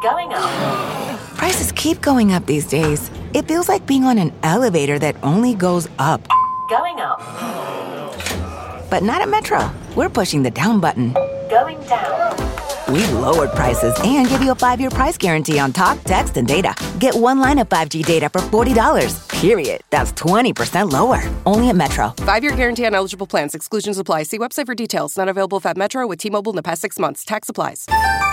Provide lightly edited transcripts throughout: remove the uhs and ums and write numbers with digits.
Going up. Prices keep going up these days. It feels like being on an elevator that only goes up. Going up. But not at Metro. We're pushing the down button. Going down. We've lowered prices and give you a 5-year price guarantee on talk, text, and data. Get one line of 5G data for $40, period. That's 20% lower. Only at Metro. 5-year guarantee on eligible plans. Exclusions apply. See website for details. Not available at Metro with T-Mobile in the past 6 months. Tax applies.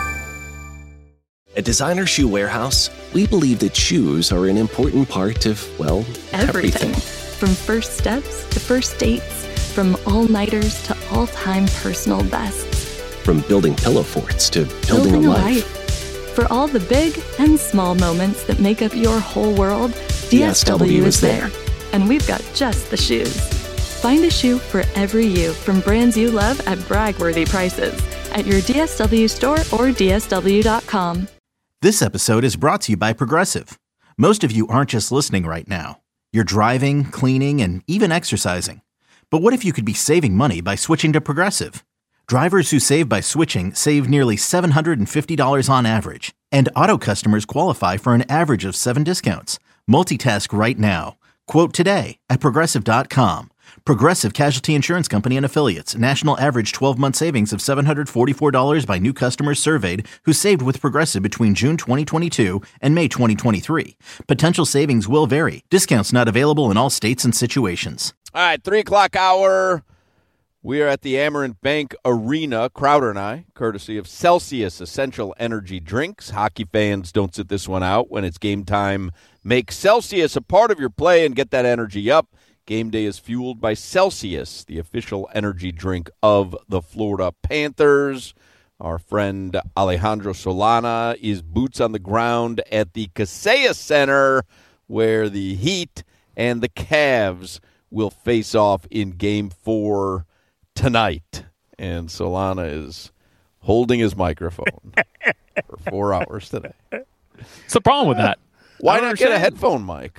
At Designer Shoe Warehouse, we believe that shoes are an important part of, well, everything. From first steps to first dates, from all-nighters to all-time personal bests. From building pillow forts to building a life. For all the big and small moments that make up your whole world, DSW is there. And we've got just the shoes. Find a shoe for every you from brands you love at brag-worthy prices at your DSW store or DSW.com. This episode is brought to you by Progressive. Most of you aren't just listening right now. You're driving, cleaning, and even exercising. But what if you could be saving money by switching to Progressive? Drivers who save by switching save nearly $750 on average. And auto customers qualify for an average of 7 discounts. Multitask right now. Quote today at Progressive.com. Progressive Casualty Insurance Company and Affiliates. National average 12-month savings of $744 by new customers surveyed who saved with Progressive between June 2022 and May 2023. Potential savings will vary. Discounts not available in all states and situations. All right, 3 o'clock hour. We are at the Amerant Bank Arena, Crowder and I, courtesy of Celsius Essential Energy Drinks. Hockey fans, don't sit this one out. When it's game time, make Celsius a part of your play and get that energy up. Game day is fueled by Celsius, the official energy drink of the Florida Panthers. Our friend Alejandro Solana is boots on the ground at the Kaseya Center, where the Heat and the Cavs will face off in Game 4 tonight. And Solana is holding his microphone for 4 hours today. What's the problem with that? Why not get a headphone mic?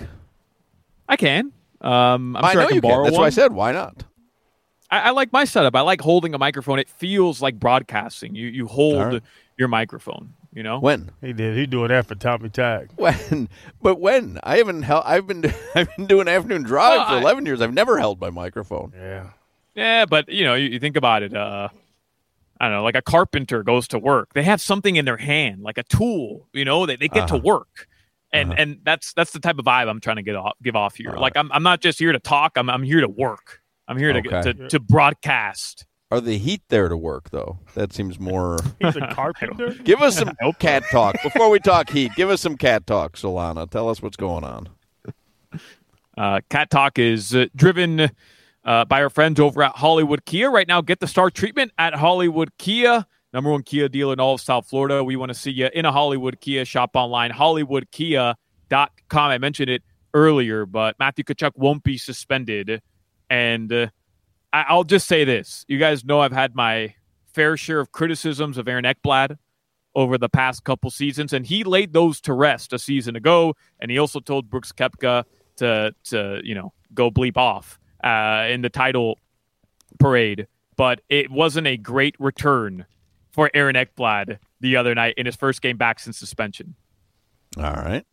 I can. I'm sure I can borrow one. That's why I said, why not? I like my setup. I like holding a microphone. It feels like broadcasting. You hold your microphone. You know when he did. He doing that for Tommy Tag. When? I haven't held. I've been doing afternoon drive for 11 years. I've never held my microphone. Yeah, but you think about it. I don't know, like a carpenter goes to work. They have something in their hand, like a tool. They get to work. And that's the type of vibe I'm trying to give off here. Like I'm not just here to talk. I'm here to work. I'm here to broadcast. Are the Heat there to work though? That seems more. He's a carpenter. Give us some cat talk before we talk Heat. Give us some cat talk, Solana. Tell us what's going on. Cat talk is driven by our friends over at Hollywood Kia. Right now, get the star treatment at Hollywood Kia. #1 Kia dealer in all of South Florida. We want to see you in a Hollywood Kia. Shop online, HollywoodKia.com. I mentioned it earlier, but Matthew Tkachuk won't be suspended. And I'll just say this. You guys know I've had my fair share of criticisms of Aaron Ekblad over the past couple seasons, and he laid those to rest a season ago, and he also told Brooks Koepka to go bleep off in the title parade. But it wasn't a great return for Aaron Ekblad the other night in his first game back since suspension. All right.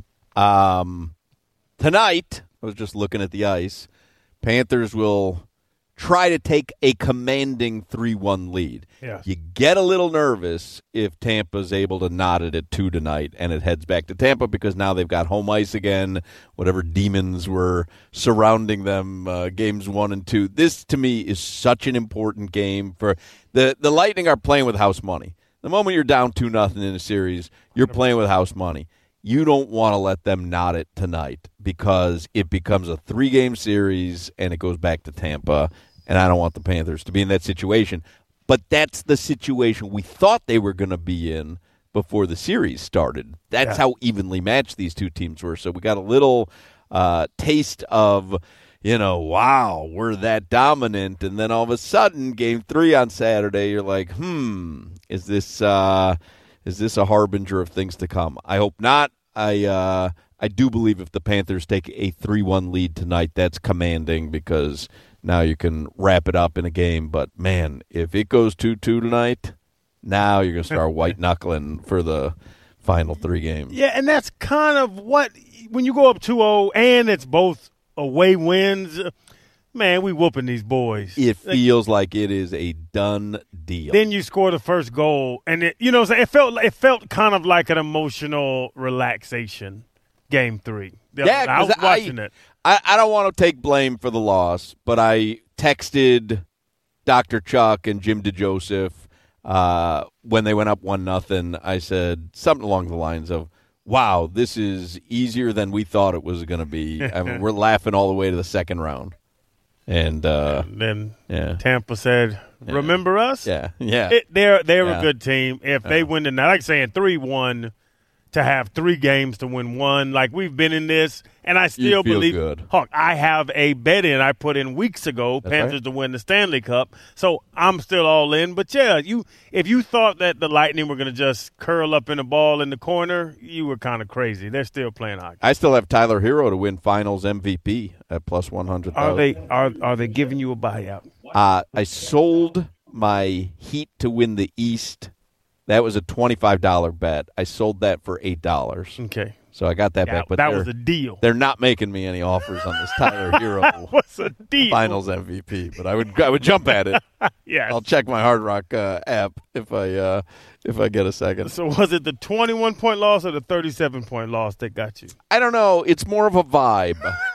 Tonight, I was just looking at the ice. Panthers will try to take a commanding 3-1 lead. Yeah. You get a little nervous if Tampa's able to knot it at 2 tonight and it heads back to Tampa because now they've got home ice again, whatever demons were surrounding them, games 1 and 2. This, to me, is such an important game. For the Lightning are playing with house money. The moment you're down 2-0 in a series, you're playing with house money. You don't want to let them knot it tonight because it becomes a 3-game series and it goes back to Tampa. And I don't want the Panthers to be in that situation. But that's the situation we thought they were going to be in before the series started. That's how evenly matched these two teams were. So we got a little taste of, wow, we're that dominant. And then all of a sudden, Game 3 on Saturday, you're like, is this a harbinger of things to come? I hope not. I do believe if the Panthers take a 3-1 lead tonight, that's commanding because now you can wrap it up in a game. But, man, if it goes 2-2 tonight, now you're going to start white-knuckling for the final 3 games. Yeah, and that's kind of what when you go up 2-0 and it's both away wins. Man, we whooping these boys. It feels like it is a done deal. Then you score the first goal, and it felt kind of like an emotional relaxation. Game 3. Yeah, I was watching it. I don't want to take blame for the loss, but I texted Dr. Chuck and Jim DeJoseph when they went up 1-0. I said something along the lines of, "Wow, this is easier than we thought it was going to be." I mean, we're laughing all the way to the second round. And then Tampa said, "Remember us?" Yeah. They're a good team. If they win tonight, like saying 3-1, to have 3 games to win 1, like we've been in this, and I still believe. Good. Hawk, I have a bet in I put in weeks ago, Panthers to win the Stanley Cup, so I'm still all in. But yeah, if you thought that the Lightning were going to just curl up in a ball in the corner, you were kind of crazy. They're still playing hockey. I still have Tyler Hero to win Finals MVP at plus 100,000. Are they giving you a buyout? I sold my Heat to win the East. That was a $25 bet. I sold that for $8. Okay. So I got that back. But that was a deal. They're not making me any offers on this Tyler Hero What's a deal? Finals MVP, but I would jump at it. Yeah. I'll check my Hard Rock app if I get a second. So was it the 21-point loss or the 37-point loss that got you? I don't know. It's more of a vibe.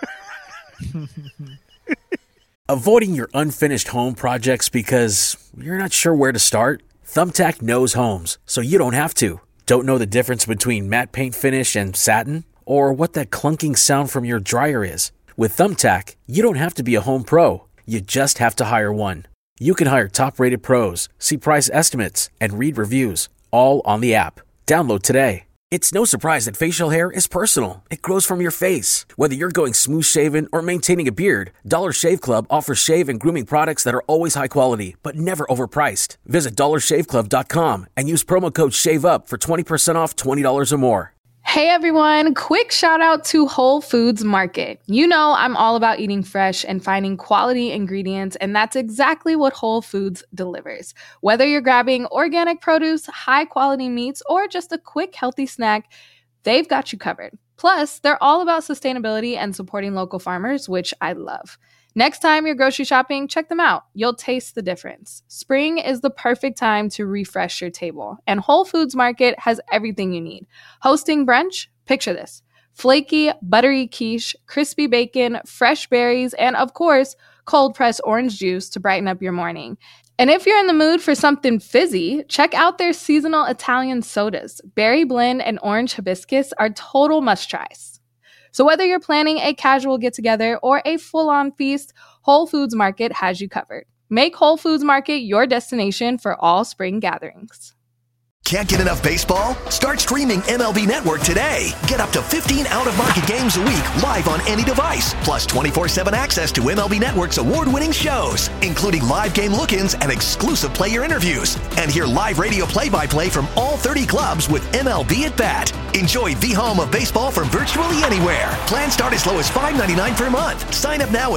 Avoiding your unfinished home projects because you're not sure where to start? Thumbtack knows homes, so you don't have to. Don't know the difference between matte paint finish and satin? Or what that clunking sound from your dryer is? With Thumbtack, you don't have to be a home pro. You just have to hire one. You can hire top-rated pros, see price estimates, and read reviews, all on the app. Download today. It's no surprise that facial hair is personal. It grows from your face. Whether you're going smooth-shaven or maintaining a beard, Dollar Shave Club offers shave and grooming products that are always high quality, but never overpriced. Visit dollarshaveclub.com and use promo code SHAVEUP for 20% off $20 or more. Hey everyone, quick shout out to Whole Foods Market. You know I'm all about eating fresh and finding quality ingredients, and that's exactly what Whole Foods delivers. Whether you're grabbing organic produce, high quality meats, or just a quick healthy snack, they've got you covered. Plus, they're all about sustainability and supporting local farmers, which I love. Next time you're grocery shopping, check them out. You'll taste the difference. Spring is the perfect time to refresh your table, and Whole Foods Market has everything you need. Hosting brunch? Picture this. Flaky, buttery quiche, crispy bacon, fresh berries, and of course, cold-pressed orange juice to brighten up your morning. And if you're in the mood for something fizzy, check out their seasonal Italian sodas. Berry blend and orange hibiscus are total must-tries. So whether you're planning a casual get-together or a full-on feast, Whole Foods Market has you covered. Make Whole Foods Market your destination for all spring gatherings. Can't get enough baseball? Start streaming MLB Network today. Get up to 15 out-of-market games a week live on any device. Plus 24/7 access to MLB Network's award-winning shows, including live game look-ins and exclusive player interviews. And hear live radio play-by-play from all 30 clubs with MLB at Bat. Enjoy the home of baseball from virtually anywhere. Plans start as low as $5.99 per month. Sign up now at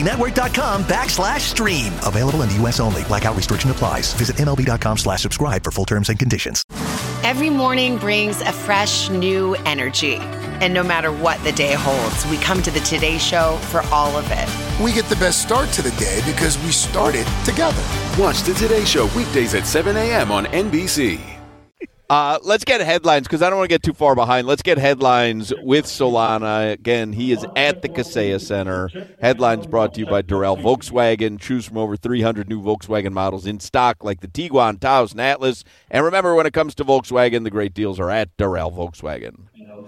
MLBnetwork.com/stream. Available in the U.S. only. Blackout restriction applies. Visit MLB.com/subscribe for full terms and conditions. Every morning brings a fresh, new energy. And no matter what the day holds, we come to the Today Show for all of it. We get the best start to the day because we started together. Watch the Today Show weekdays at 7 a.m. on NBC. Let's get headlines because I don't want to get too far behind. Let's get headlines with Solana. Again, he is at the Kaseya Center. Headlines brought to you by Doral Volkswagen. Choose from over 300 new Volkswagen models in stock like the Tiguan, Taos, and Atlas. And remember, when it comes to Volkswagen, the great deals are at Doral Volkswagen.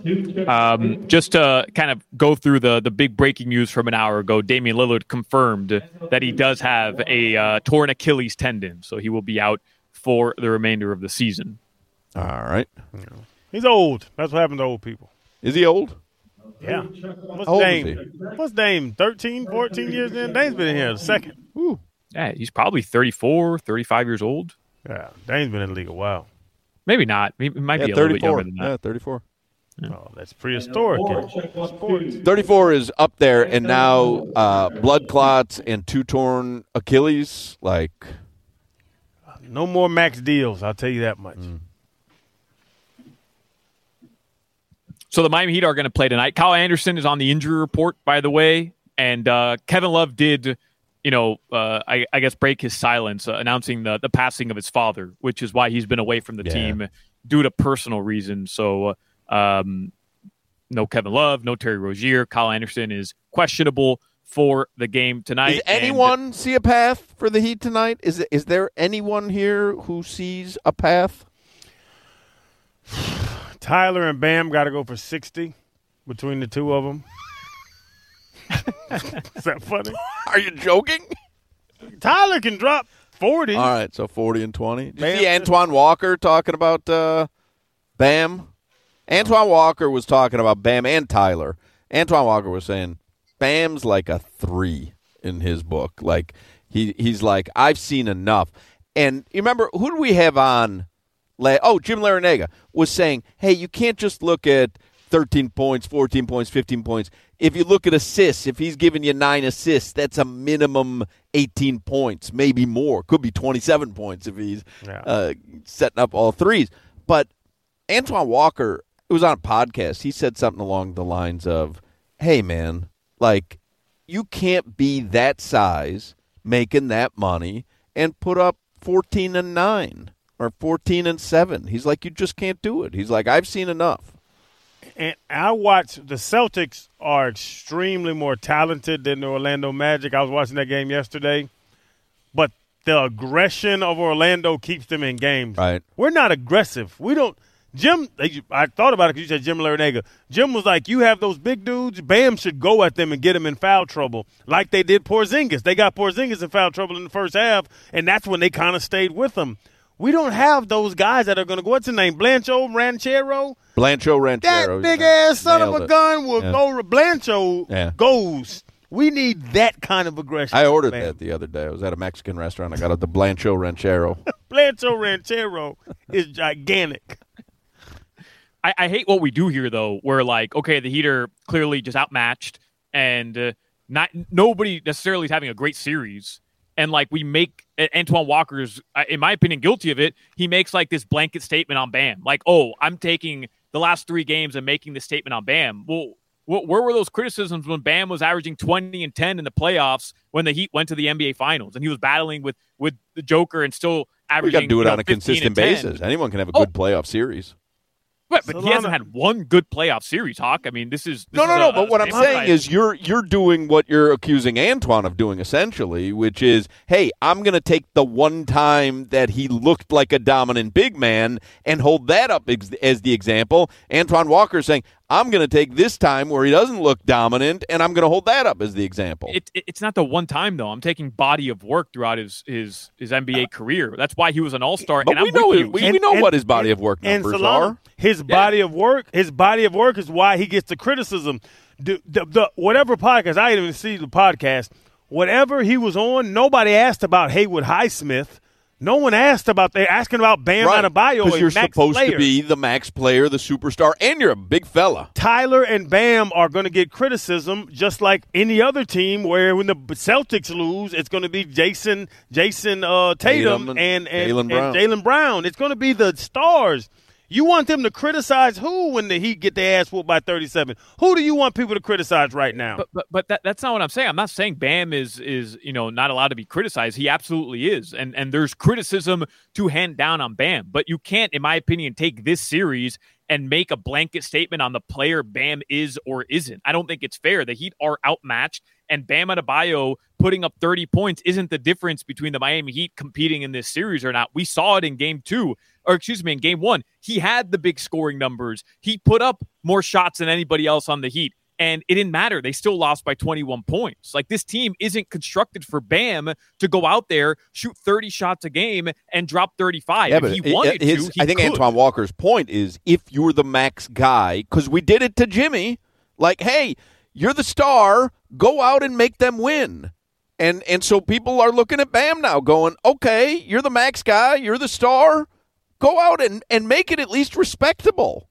Just to kind of go through the big breaking news from an hour ago, Damian Lillard confirmed that he does have a torn Achilles tendon, so he will be out for the remainder of the season. All right. He's old. That's what happens to old people. Is he old? Yeah. What's Dame? 13, 14 years in? Dame's been in here a second. Ooh. Yeah, he's probably 34, 35 years old. Yeah, Dame's been in the league a while. Maybe not. He might be a 34. little bit younger than that. Yeah, 34. Yeah. Oh, that's prehistoric. Sports. 34 is up there, and now blood clots and 2 torn Achilles. Like, no more max deals, I'll tell you that much. So the Miami Heat are going to play tonight. Kyle Anderson is on the injury report, by the way, and Kevin Love did, I guess break his silence announcing the passing of his father, which is why he's been away from the team due to personal reasons. So no Kevin Love, no Terry Rozier. Kyle Anderson is questionable for the game tonight. Does anyone see a path for the Heat tonight? Is there anyone here who sees a path? Tyler and Bam got to go for 60 between the two of them. Is that funny? Are you joking? Tyler can drop 40. All right, so 40 and 20. Did you see Antoine Walker talking about Bam? Antoine Walker was talking about Bam and Tyler. Antoine Walker was saying Bam's like a 3 in his book. Like he's like, I've seen enough. And you remember, who did we have on? Jim Larinaga was saying, hey, you can't just look at 13 points, 14 points, 15 points. If you look at assists, if he's giving you 9 assists, that's a minimum 18 points, maybe more. Could be 27 points if he's setting up all threes. But Antoine Walker, it was on a podcast. He said something along the lines of, hey, man, like, you can't be that size, making that money, and put up 14 and 9 or 14 and 7. He's like, you just can't do it. He's like, I've seen enough. And I watch the Celtics are extremely more talented than the Orlando Magic. I was watching that game yesterday, but the aggression of Orlando keeps them in games. Right. We're not aggressive. We don't. Jim, I thought about it because you said Jim Larinaga. Jim was like, you have those big dudes, Bam should go at them and get them in foul trouble like they did Porzingis. They got Porzingis in foul trouble in the first half, and that's when they kind of stayed with them. We don't have those guys that are going to go. What's his name? Blancho Ranchero? That big-ass son of a gun will go. Blancho goes. We need that kind of aggression. I ordered that the other day. I was at a Mexican restaurant. I got the Blancho Ranchero. Blancho Ranchero is gigantic. I hate what we do here, though. We're like, okay, the Heat are clearly just outmatched, and nobody necessarily is having a great series. And, like, we make Antoine Walker's, in my opinion, guilty of it. He makes, like, this blanket statement on Bam. Like, oh, I'm taking the last 3 games and making this statement on Bam. Well, where were those criticisms when Bam was averaging 20 and 10 in the playoffs when the Heat went to the NBA Finals? And he was battling with the Joker and still averaging, we got to do it on a consistent basis. Anyone can have a good playoff series. Right, but he hasn't had one good playoff series, Hawk. I mean, this is no. But what I'm saying is, you're doing what you're accusing Antoine of doing, essentially, which is, hey, I'm going to take the one time that he looked like a dominant big man and hold that up as the example. Antoine Walker saying, I'm going to take this time where he doesn't look dominant, and I'm going to hold that up as the example. It's not the one time, though. I'm taking body of work throughout his NBA career. That's why he was an all-star. But we know what his body of work numbers are. His body of work is why he gets the criticism. The whatever podcast, I didn't even see the podcast. Whatever he was on, nobody asked about Haywood Highsmith. No one asked about – they're asking about Bam Adebayo. Because you're supposed to be the max player, the superstar, and you're a big fella. Tyler and Bam are going to get criticism just like any other team where when the Celtics lose, it's going to be Jason Tatum and Jaylen Brown. It's going to be the stars. You want them to criticize who when the Heat get their ass whooped by 37? Who do you want people to criticize right now? But that's not what I'm saying. I'm not saying Bam is not allowed to be criticized. He absolutely is. And there's criticism to hand down on Bam. But you can't, in my opinion, take this series and make a blanket statement on the player Bam is or isn't. I don't think it's fair. The Heat are outmatched, and Bam Adebayo putting up 30 points isn't the difference between the Miami Heat competing in this series or not. We saw it in game 2. In game 1, he had the big scoring numbers. He put up more shots than anybody else on the Heat, and it didn't matter. They still lost by 21 points. Like, this team isn't constructed for Bam to go out there, shoot 30 shots a game, and drop 35. Yeah, if he wanted to, I think Antoine Walker's point is, if you're the max guy, because we did it to Jimmy, like, hey, you're the star, go out and make them win. And so people are looking at Bam now going, okay, you're the max guy, you're the star, go out and make it at least respectable.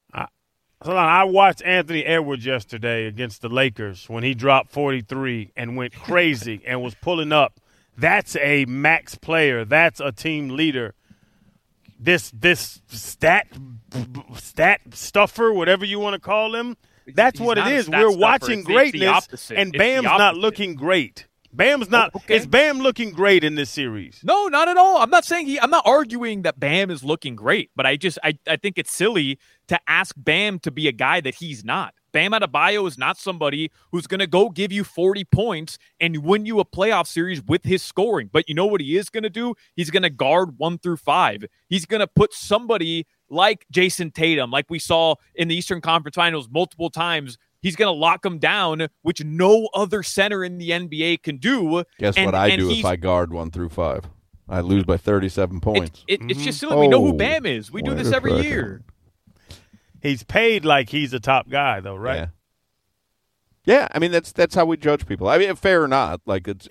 I watched Anthony Edwards yesterday against the Lakers when he dropped 43 and went crazy and was pulling up. That's a max player. That's a team leader. this stat stuffer, whatever you want to call him. That's what it is. We're watching greatness, and Bam's not looking great. Bam's not. Okay. Is Bam looking great in this series? No, not at all. I'm not saying I'm not arguing that Bam is looking great, but I think it's silly to ask Bam to be a guy that he's not. Bam Adebayo is not somebody who's going to go give you 40 points and win you a playoff series with his scoring. But you know what he is going to do? He's going to guard 1 through 5. He's going to put somebody like Jason Tatum, like we saw in the Eastern Conference Finals multiple times. He's going to lock him down, which no other center in the NBA can do. Guess what I do if I guard 1 through 5? I lose by 37 points. It's just silly. We know who Bam is. We do this every year. He's paid like he's a top guy, though, right? Yeah. I mean, that's how we judge people. I mean, fair or not, like it's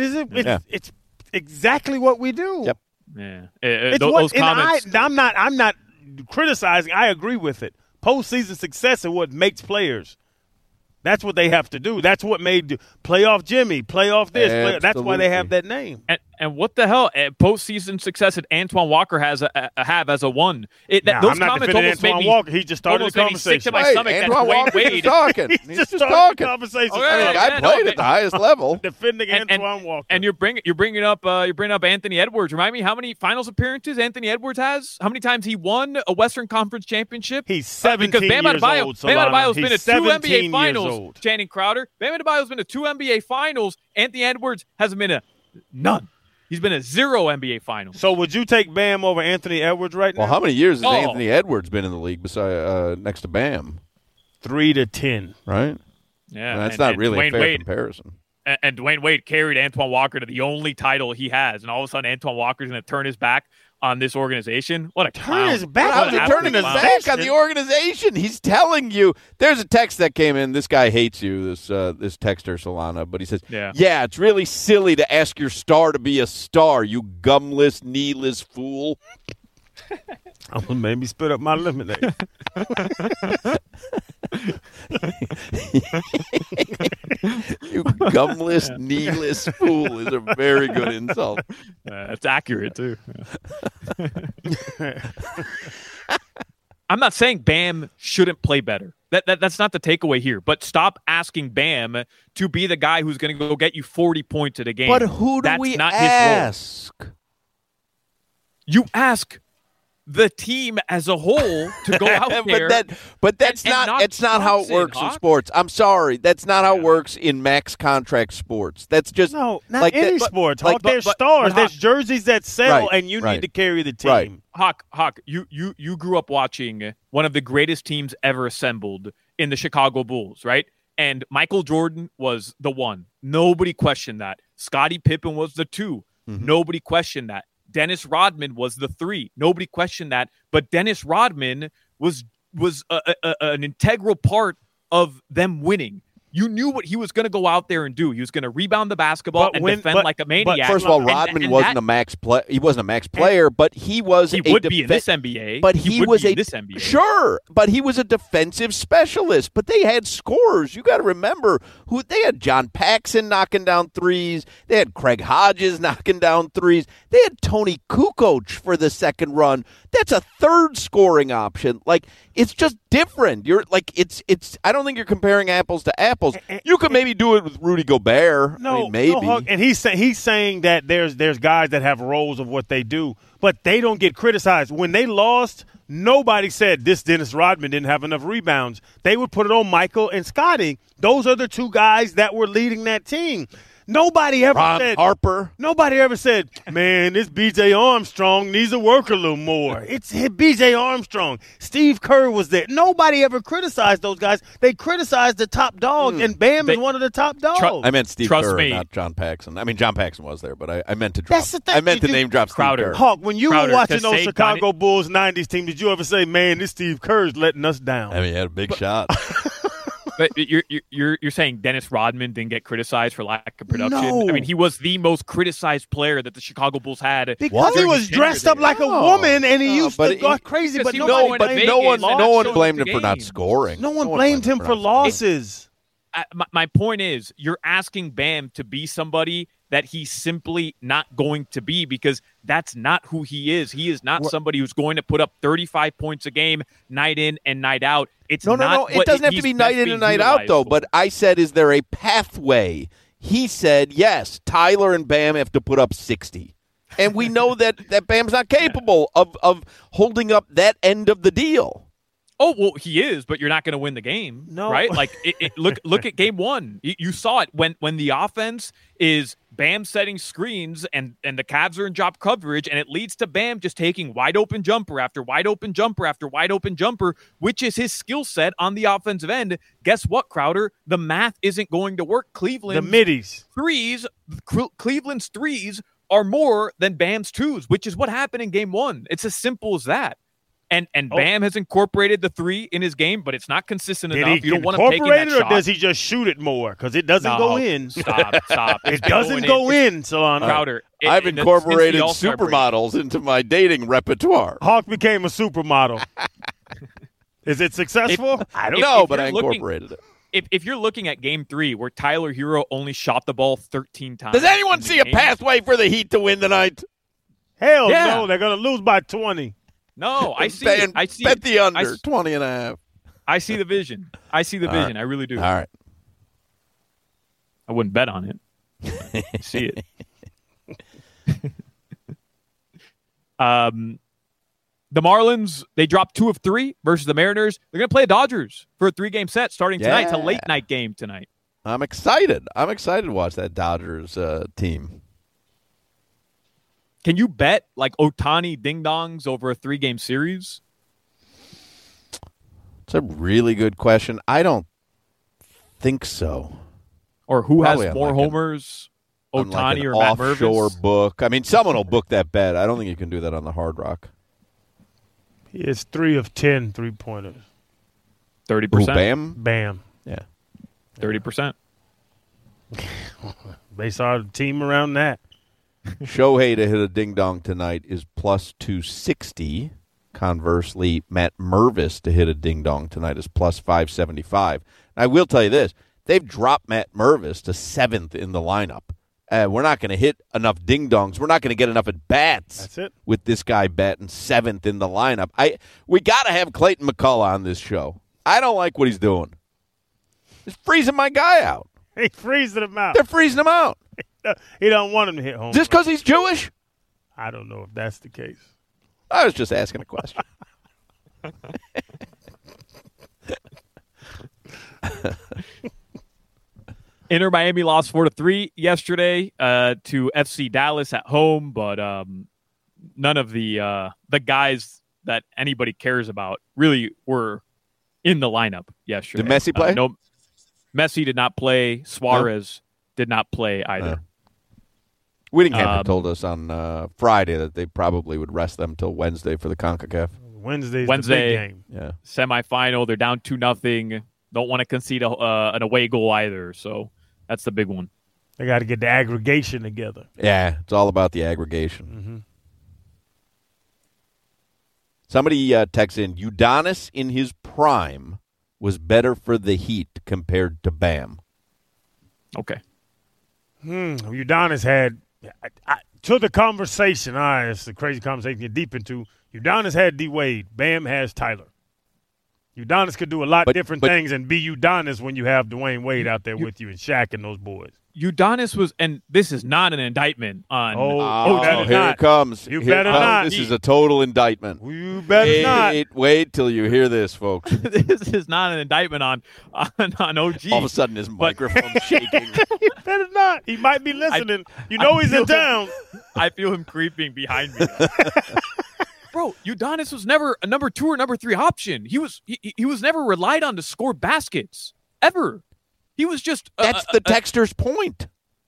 exactly what we do. Yep. Yeah. Those comments. I'm not criticizing. I agree with it. Postseason success is what makes players. That's what they have to do. That's what made playoff Jimmy, playoff this. That's why they have that name. And what the hell? Postseason success that Antoine Walker have as a one. Those I'm not defending Antoine Walker. He just started the conversation. Antoine Walker is talking. He's just talking. The conversation. I played at the highest level. Defending Antoine Walker. And you're bringing up Anthony Edwards. Remind me how many finals appearances Anthony Edwards has? How many times he won a Western Conference championship? He's 17 years old. Bam Adebayo's been to 2 NBA finals. Channing Crowder. Bam Adebayo's been to 2 NBA finals. Anthony Edwards hasn't been to none. He's been a 0 NBA finals. So would you take Bam over Anthony Edwards right now? Well, how many years has Anthony Edwards been in the league beside next to Bam? 3 to 10. Right? Yeah. And that's not really a fair comparison. And Dwayne Wade carried Antoine Walker to the only title he has, and all of a sudden Antoine Walker's going to turn his back on this organization. What a clown. Turn his back? How's he turning his back on the organization? He's telling you. There's a text that came in. This guy hates you, this texter, Solana, but he says, yeah, it's really silly to ask your star to be a star, you gumless, kneeless fool. Almost made me spit up my lemonade. You gumless, kneeless fool is a very good insult. It's accurate, too. I'm not saying Bam shouldn't play better. That's not the takeaway here. But stop asking Bam to be the guy who's going to go get you 40 points at a game. But who do we ask? His role. You ask the team as a whole to go out there. But that's not how it works in sports. I'm sorry. That's not how it works in max contract sports. That's just not any sports. Hawk, there's stars. There's jerseys that sell, and you need to carry the team. Right. Hawk, you grew up watching one of the greatest teams ever assembled in the Chicago Bulls, right? And Michael Jordan was the 1. Nobody questioned that. Scottie Pippen was the 2. Mm-hmm. Nobody questioned that. Dennis Rodman was the 3. Nobody questioned that. But Dennis Rodman was an integral part of them winning. You knew what he was going to go out there and do. He was going to rebound the basketball and defend like a maniac. But first of all, Rodman wasn't a max play. He wasn't a max player, but he was. He would be in this NBA. But he was in this NBA. Sure, but he was a defensive specialist. But they had scorers. You got to remember who they had. John Paxson knocking down threes. They had Craig Hodges knocking down threes. They had Tony Kukoc for the second run. That's a third scoring option. Like, it's just different. You're like, it's. I don't think you're comparing apples to apples. You could maybe do it with Rudy Gobert. No, I mean, maybe. No, and he's saying that there's guys that have roles of what they do, but they don't get criticized. When they lost, nobody said this Dennis Rodman didn't have enough rebounds. They would put it on Michael and Scottie. Those are the 2 guys that were leading that team. Nobody ever said Harper. Nobody ever said, man, this B.J. Armstrong needs to work a little more. It's B.J. Armstrong. Steve Kerr was there. Nobody ever criticized those guys. They criticized the top dogs, and Bam is one of the top dogs. I meant Steve Kerr, not John Paxson. I mean, John Paxson was there, but I meant to drop. I meant to name drop Crowder. Steve Kerr. Hawk, when you were watching those Chicago Bulls 90s team, did you ever say, man, this Steve Kerr's letting us down? I mean, he had a big shot. But you're saying Dennis Rodman didn't get criticized for lack of production? No. I mean, he was the most criticized player that the Chicago Bulls had. Because he was dressed up like a woman and he used to go crazy. But no one blamed him for not scoring. No one blamed him for losses. My point is, you're asking Bam to be somebody that he's simply not going to be, because that's not who he is. He is not somebody who's going to put up 35 points a game night in and night out. It's No. not It doesn't have to be night in and night out, though. But I said, is there a pathway? He said, yes, Tyler and Bam have to put up 60. And we know that Bam's not capable of holding up that end of the deal. Oh, well, he is, but you're not going to win the game, right? Like, look at game one. You saw it when the offense is Bam setting screens and the Cavs are in drop coverage, and it leads to Bam just taking wide open jumper after wide open jumper after wide open jumper, which is his skill set on the offensive end. Guess what, Crowder? The math isn't going to work. Cleveland's threes are more than Bam's twos, which is what happened in game one. It's as simple as that. And Bam has incorporated the three in his game, but it's not consistent enough. You don't want him taking that shot. Or does he just shoot it more? Because it doesn't go in. Stop. It doesn't go in, Solano. Crowder. I've incorporated supermodels into my dating repertoire. Hawk became a supermodel. Is it successful? I don't know, but I incorporated it. If you're looking at game 3, where Tyler Hero only shot the ball 13 times. Does anyone see a pathway for the Heat to win tonight? Hell no. They're going to lose by 20. No, I see it. I see bet the under 20 and a half. I see the vision. I vision. I really do. All right. I wouldn't bet on it. I see it. The Marlins, they dropped 2 of 3 versus the Mariners. They're going to play the Dodgers for a 3-game set starting tonight. It's a late night game tonight. I'm excited. To watch that Dodgers team. Can you bet like Ohtani ding-dongs over a 3-game series? It's a really good question. I don't think so. Or who has more homers, Ohtani or Matt Mervis? Offshore book. I mean, someone will book that bet. I don't think you can do that on the Hard Rock. He has 3 of 10 3-pointers. 30%. Bam? Bam. Yeah. 30%. Base our team around that. Shohei to hit a ding-dong tonight is plus 260. Conversely, Matt Mervis to hit a ding-dong tonight is plus 575. I will tell you this. They've dropped Matt Mervis to 7th in the lineup. We're not going to hit enough ding-dongs. We're not going to get enough at-bats. That's it. With this guy batting 7th in the lineup. We got to have Clayton McCullough on this show. I don't like what he's doing. He's freezing my guy out. He's freezing him out. They're freezing him out. He don't want him to hit home. Just because he's Jewish? I don't know if that's the case. I was just asking a question. Inter Miami lost 4-3 yesterday to FC Dallas at home, but none of the guys that anybody cares about really were in the lineup yesterday. Did Messi play? No, Messi did not play. Suarez did not play either. Whittingham told us on Friday that they probably would rest them till Wednesday for the CONCACAF. Wednesday, the big game. Yeah. Semifinal. They're down 2-0. Don't want to concede an away goal either. So that's the big one. They got to get the aggregation together. Yeah, it's all about the aggregation. Mm-hmm. Somebody texts in, Udonis in his prime was better for the Heat compared to Bam. Okay. Udonis had to the conversation. It's a crazy conversation you're deep into. Udonis had D-Wade. Bam has Tyler. Udonis could do a lot different things and be Udonis when you have Dwayne Wade out there with you and Shaq and those boys. Udonis was, and this is not an indictment on. Here it comes. You better not. This is a total indictment. You better not. Wait till you hear this, folks. This is not an indictment on OG. All of a sudden, his microphone's shaking. You better not. He might be listening. He's in town. I feel him creeping behind me. Bro, Udonis was never a number 2 or number 3 option. He was never relied on to score baskets ever. He was just that's the texter's point.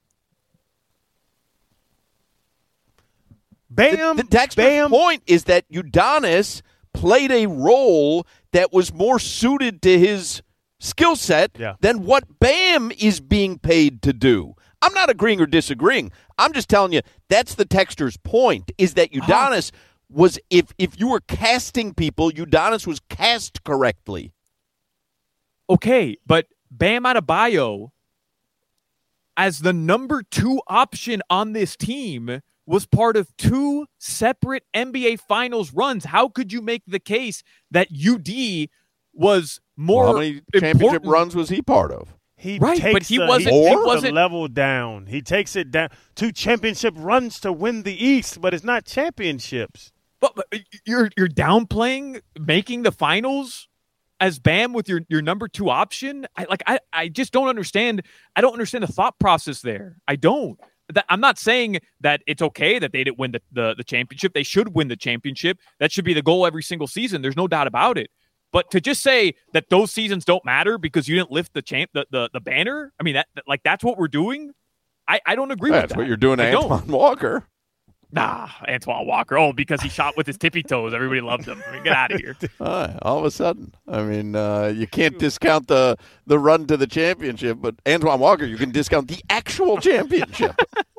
Bam. The texter's point is that Udonis played a role that was more suited to his skill set than what Bam is being paid to do. I'm not agreeing or disagreeing. I'm just telling you that's the texter's point, is that Udonis was, if you were casting people, Udonis was cast correctly. Okay, but Bam Adebayo as the number 2 option on this team was part of 2 separate NBA Finals runs. How could you make the case that UD was more how many championship runs was he part of? He wasn't the level down. He takes it down. 2 championship runs to win the East, but it's not championships. But you're downplaying making the finals as Bam with your number 2 option. I just don't understand. I don't understand the thought process there. I don't. I'm not saying that it's okay that they didn't win the championship. They should win the championship. That should be the goal every single season. There's no doubt about it. But to just say that those seasons don't matter because you didn't lift the banner, I mean that's what we're doing. I don't agree with that. That's what you're doing to Antoine Walker. Nah, Antoine Walker. Oh, because he shot with his tippy toes. Everybody loved him. I mean, get out of here. All of a sudden. I mean, you can't discount the run to the championship, but Antoine Walker, you can discount the actual championship.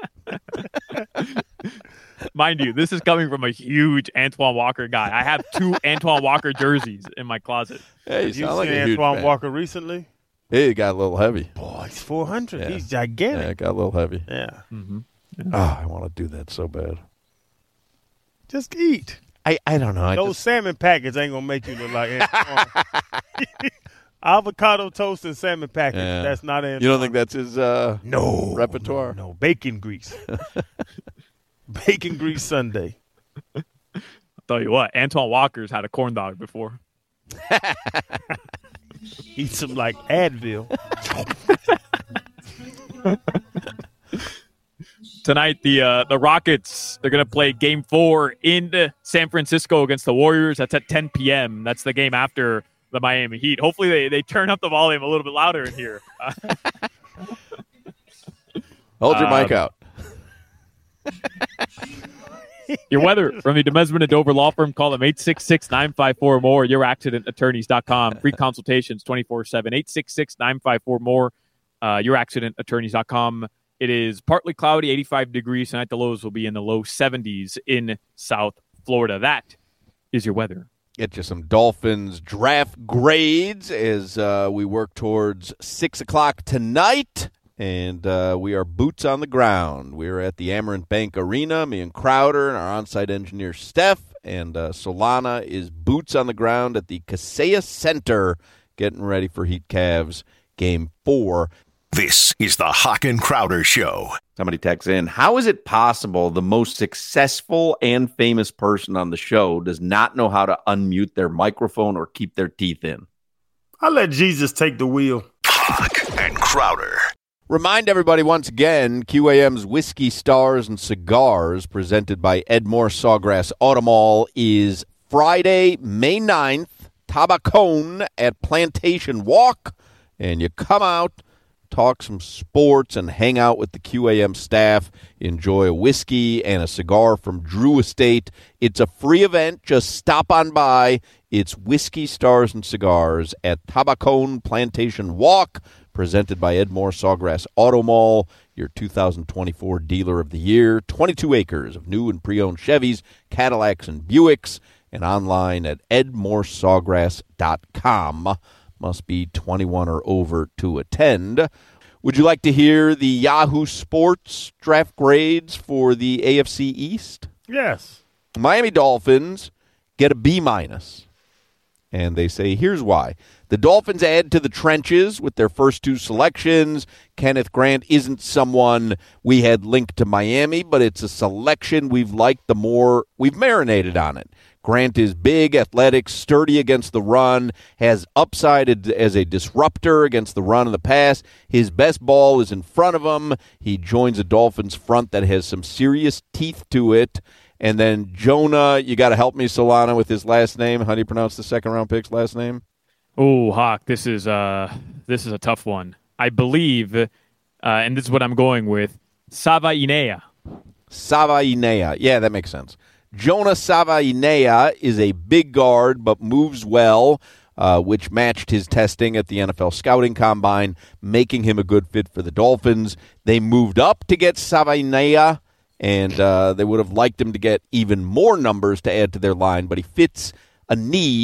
Mind you, this is coming from a huge Antoine Walker guy. I have 2 Antoine Walker jerseys in my closet. Hey, you sound like seen a huge Antoine fan. Walker recently? He got a little heavy. Boy, he's 400. Yeah. He's gigantic. Yeah, it got a little heavy. Yeah. Mm-hmm. I want to do that so bad. Just eat. I don't know. Those salmon packets ain't going to make you look like Antoine. Avocado toast and salmon packets. Yeah. That's not Antoine. You don't think that's his no repertoire? No, bacon grease. Bacon grease Sunday. I'll tell you what, Antoine Walker's had a corn dog before. Eat some like Advil. Tonight, the Rockets, they're going to play Game 4 in San Francisco against the Warriors. That's at 10 p.m. That's the game after the Miami Heat. Hopefully, they turn up the volume a little bit louder in here. Hold your mic out. Your weather from the Demesman and Dover Law Firm. Call them 866-954-MORE. YourAccidentAttorneys.com. Free consultations 24/7. 866-954-MORE. YourAccidentAttorneys.com. It is partly cloudy, 85 degrees. Tonight the lows will be in the low 70s in South Florida. That is your weather. Get you some Dolphins draft grades as we work towards 6 o'clock tonight. And we are boots on the ground. We're at the Amerant Bank Arena, me and Crowder and our on-site engineer Steph. And Solana is boots on the ground at the Kaseya Center, getting ready for Heat Cavs Game 4. This is the Hawk and Crowder Show. Somebody texts in, how is it possible the most successful and famous person on the show does not know how to unmute their microphone or keep their teeth in? I let Jesus take the wheel. Hawk and Crowder. Remind everybody once again, QAM's Whiskey, Stars, and Cigars, presented by Edmore Sawgrass Automall, is Friday, May 9th, Tabacón at Plantation Walk. And you come out, talk some sports, and hang out with the QAM staff. Enjoy a whiskey and a cigar from Drew Estate. It's a free event. Just stop on by. It's Whiskey, Stars, and Cigars at Tabacón Plantation Walk, presented by Edmore Sawgrass Auto Mall, your 2024 Dealer of the Year. 22 acres of new and pre-owned Chevys, Cadillacs, and Buicks, and online at edmoresawgrass.com. Must be 21 or over to attend. Would you like to hear the Yahoo Sports draft grades for the AFC East? Yes. Miami Dolphins get a B-. And they say, here's why. The Dolphins add to the trenches with their first 2 selections. Kenneth Grant isn't someone we had linked to Miami, but it's a selection we've liked the more we've marinated on it. Grant is big, athletic, sturdy against the run, has upside as a disruptor against the run and the pass. His best ball is in front of him. He joins a Dolphins front that has some serious teeth to it. And then Jonah, you got to help me, Solana, with his last name. How do you pronounce the second-round pick's last name? Oh, Hawk, this is a tough one. I believe, and this is what I'm going with, Savainea. Savainea. Yeah, that makes sense. Jonah Savainea is a big guard but moves well, which matched his testing at the NFL Scouting Combine, making him a good fit for the Dolphins. They moved up to get Savainea, and they would have liked him to get even more numbers to add to their line, but he fits a need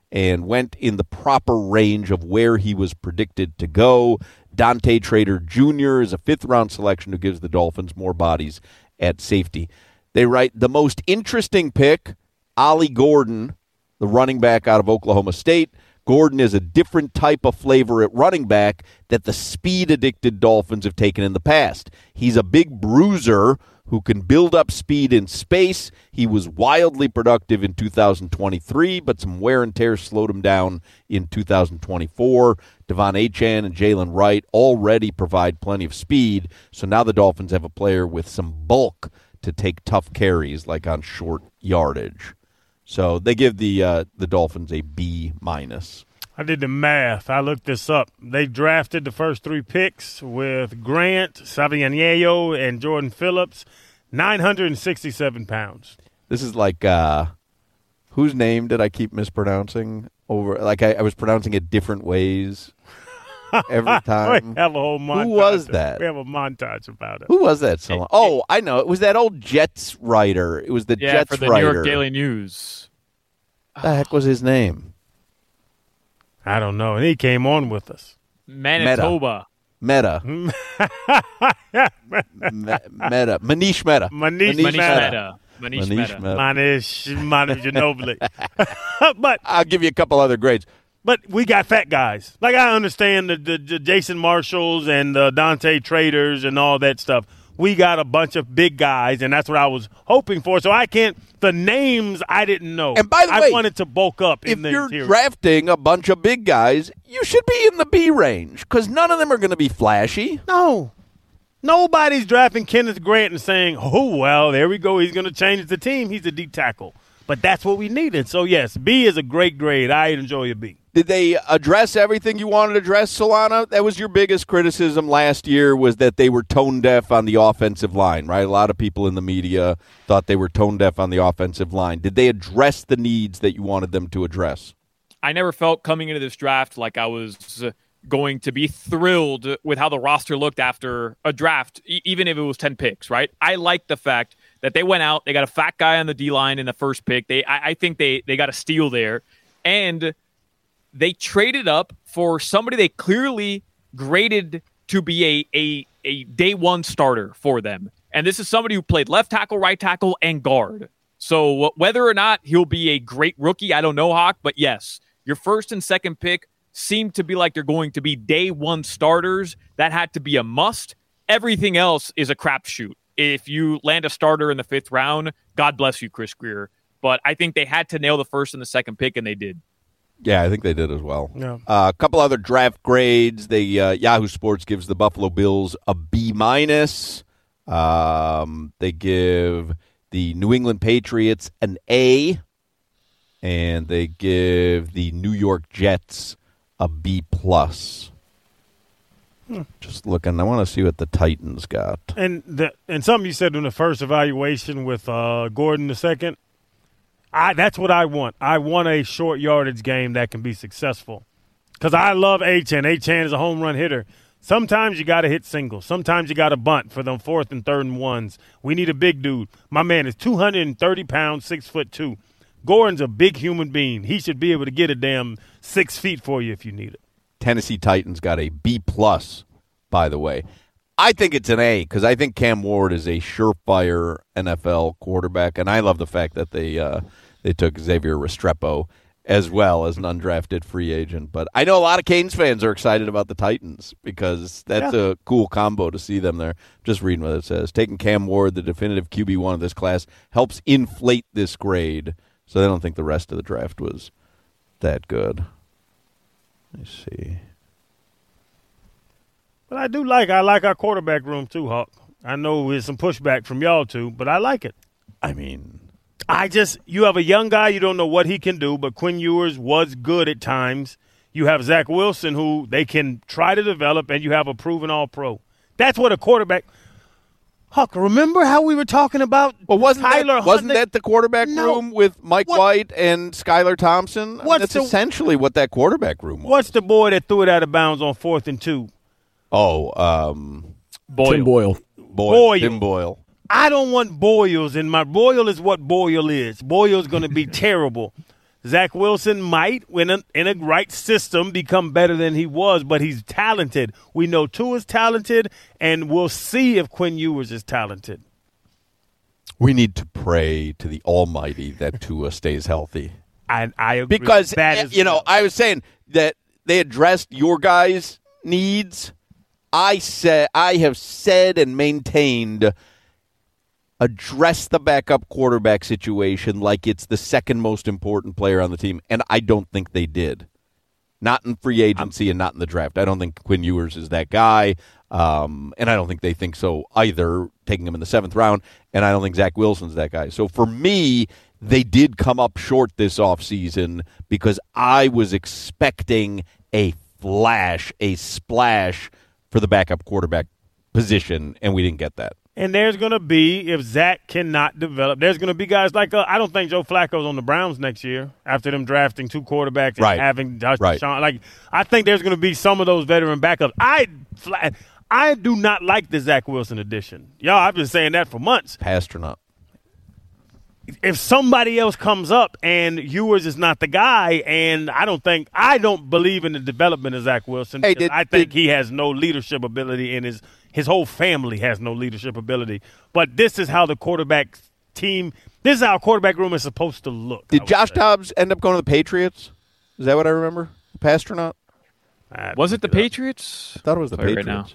and went in the proper range of where he was predicted to go. Dante Trader Jr. is a fifth-round selection who gives the Dolphins more bodies at safety. They write, the most interesting pick, Ollie Gordon, the running back out of Oklahoma State. Gordon is a different type of flavor at running back that the speed-addicted Dolphins have taken in the past. He's a big bruiser who can build up speed in space. He was wildly productive in 2023, but some wear and tear slowed him down in 2024. Devon Achane and Jalen Wright already provide plenty of speed, so now the Dolphins have a player with some bulk to take tough carries like on short yardage. So they give the Dolphins a B-. I did the math. I looked this up. They drafted the first 3 picks with Grant, Savignano, and Jordan Phillips, 967 pounds. This is like whose name did I keep mispronouncing? I was pronouncing it different ways every time. We have a whole montage. Who was that? We have a montage about it. Who was that? Oh, I know. It was that old Jets writer. It was the Jets for the writer. New York Daily News. What the heck was his name? I don't know. And he came on with us. Manitoba. Meta. Meta. Manish Meta. Manish Ginobili. But I'll give you a couple other grades. But we got fat guys. Like, I understand the Jason Marshalls and the Dante Traders and all that stuff. We got a bunch of big guys, and that's what I was hoping for. So I can't – the names I didn't know. And by the way, I wanted to bulk up in the interior. If you're drafting a bunch of big guys, you should be in the B range because none of them are going to be flashy. No. Nobody's drafting Kenneth Grant and saying, oh, well, there we go. He's going to change the team. He's a deep tackle. But that's what we needed. So, yes, B is a great grade. I enjoy a B. Did they address everything you wanted to address, Solana? That was your biggest criticism last year, was that they were tone deaf on the offensive line, right? A lot of people in the media thought they were tone deaf on the offensive line. Did they address the needs that you wanted them to address? I never felt coming into this draft like I was going to be thrilled with how the roster looked after a draft, even if it was 10 picks, right? I like the fact that they went out, they got a fat guy on the D-line in the first pick. I think they got a steal there. And they traded up for somebody they clearly graded to be a day one starter for them. And this is somebody who played left tackle, right tackle, and guard. So whether or not he'll be a great rookie, I don't know, Hawk. But yes, your first and second pick seemed to be like they're going to be day one starters. That had to be a must. Everything else is a crapshoot. If you land a starter in the 5th round, God bless you, Chris Grier. But I think they had to nail the first and the second pick, and they did. Yeah, I think they did as well. Yeah. A couple other draft grades. Yahoo Sports gives the Buffalo Bills a B-. They give the New England Patriots an A. And they give the New York Jets a B+. Just looking. I want to see what the Titans got. And something you said in the first evaluation with Gordon the second, that's what I want. I want a short yardage game that can be successful. Because I love Achane. Achane is a home run hitter. Sometimes you got to hit singles. Sometimes you got to bunt for them 4th and 3rd and 1s. We need a big dude. My man is 230 pounds, 6'2". Gordon's a big human being. He should be able to get a damn 6 feet for you if you need it. Tennessee Titans got a B+, by the way. I think it's an A because I think Cam Ward is a surefire NFL quarterback, and I love the fact that they took Xavier Restrepo as well as an undrafted free agent. But I know a lot of Canes fans are excited about the Titans because that's a cool combo to see them there. Just reading what it says. Taking Cam Ward, the definitive QB1 of this class, helps inflate this grade, so they don't think the rest of the draft was that good. Let me see. But I like our quarterback room too, Hawk. I know there's some pushback from y'all too, but I like it. I mean, you have a young guy, you don't know what he can do, but Quinn Ewers was good at times. You have Zach Wilson, who they can try to develop, and you have a proven all-pro. That's what a quarterback – Huck, remember how we were talking about wasn't that the quarterback room with Mike White and Skylar Thompson? That's essentially what that quarterback room was. What's the boy that threw it out of bounds on 4th and 2? Oh, Boyle. Tim Boyle. Tim Boyle. I don't want Boyles in my – Boyle is what Boyle is. Boyle's going to be terrible. Zach Wilson might, in a right system, become better than he was, but he's talented. We know Tua's talented, and we'll see if Quinn Ewers is talented. We need to pray to the Almighty that Tua stays healthy. I agree. Because, I was saying that they addressed your guys' needs. I have said and maintained address the backup quarterback situation like it's the second most important player on the team, and I don't think they did. Not in free agency and not in the draft. I don't think Quinn Ewers is that guy, and I don't think they think so either, taking him in the 7th round, and I don't think Zach Wilson's that guy. So for me, they did come up short this offseason because I was expecting a splash for the backup quarterback position, and we didn't get that. And there's going to be, if Zach cannot develop, there's going to be guys like, I don't think Joe Flacco's on the Browns next year after them drafting 2 quarterbacks and having Josh Deshaun. Like, I think there's going to be some of those veteran backups. I do not like the Zach Wilson addition. Y'all, I've been saying that for months. Pastronaut. If somebody else comes up and Ewers is not the guy, and I don't believe in the development of Zach Wilson. I think he has no leadership ability, and his whole family has no leadership ability. But this is how the quarterback team, this is how a quarterback room is supposed to look. Did Josh Dobbs end up going to the Patriots? Is that what I remember? Pastronaut? Was it the Patriots? I thought it was the Patriots. Right now.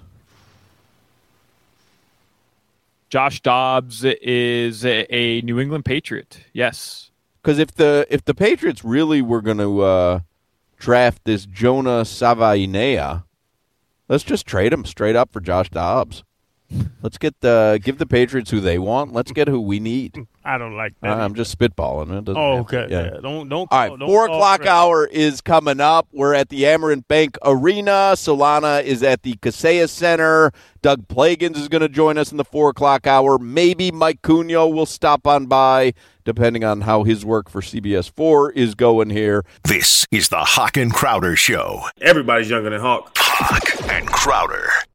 Josh Dobbs is a New England Patriot. Yes, because if the Patriots really were going to draft this Jonah Savainea, let's just trade him straight up for Josh Dobbs. Let's give the Patriots who they want. Let's get who we need. I don't like that. I'm just spitballing. It doesn't okay. Yeah. Don't. All right, 4 o'clock hour is coming up. We're at the Amerant Bank Arena. Solana is at the Kaseya Center. Doug Plagans is going to join us in the 4 o'clock hour. Maybe Mike Cunha will stop on by, depending on how his work for CBS 4 is going here. This is the Hawk and Crowder Show. Everybody's younger than Hawk. Hawk and Crowder.